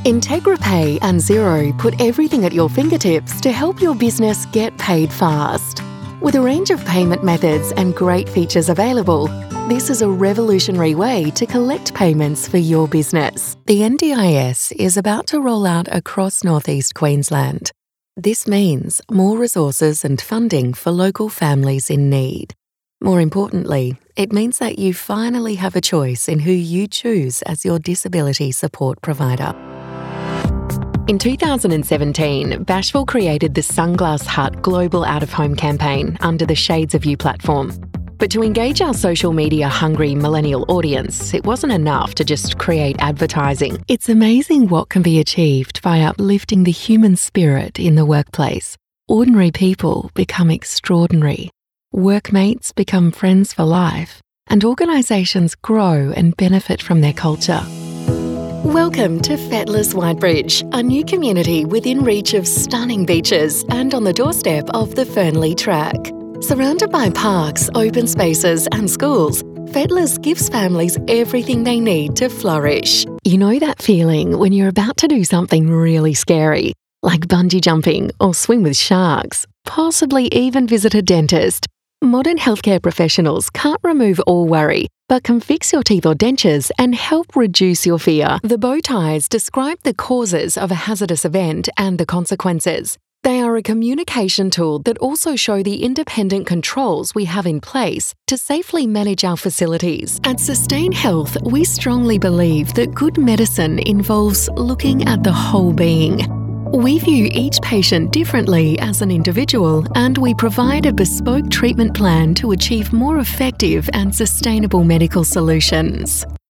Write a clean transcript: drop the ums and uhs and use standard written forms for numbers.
IntegraPay and Xero put everything at your fingertips to help your business get paid fast. With a range of payment methods and great features available, this is a revolutionary way to collect payments for your business. The NDIS is about to roll out across Northeast Queensland. This means more resources and funding for local families in need. More importantly, it means that you finally have a choice in who you choose as your disability support provider. In 2017, Bashville created the Sunglass Hut Global Out-of-Home campaign under the Shades of You platform. But to engage our social media-hungry millennial audience, it wasn't enough to just create advertising. It's amazing what can be achieved by uplifting the human spirit in the workplace. Ordinary people become extraordinary. Workmates become friends for life, and organisations grow and benefit from their culture. Welcome to Fettlers Whitebridge, a new community within reach of stunning beaches and on the doorstep of the Fernley Track. Surrounded by parks, open spaces and schools, Fettlers gives families everything they need to flourish. You know that feeling when you're about to do something really scary, like bungee jumping or swim with sharks, possibly even visit a dentist. Modern healthcare professionals can't remove all worry, but can fix your teeth or dentures and help reduce your fear. The bow ties describe the causes of a hazardous event and the consequences. They are a communication tool that also show the independent controls we have in place to safely manage our facilities. At Sustain Health, we strongly believe that good medicine involves looking at the whole being. We view each patient differently as an individual, and we provide a bespoke treatment plan to achieve more effective and sustainable medical solutions.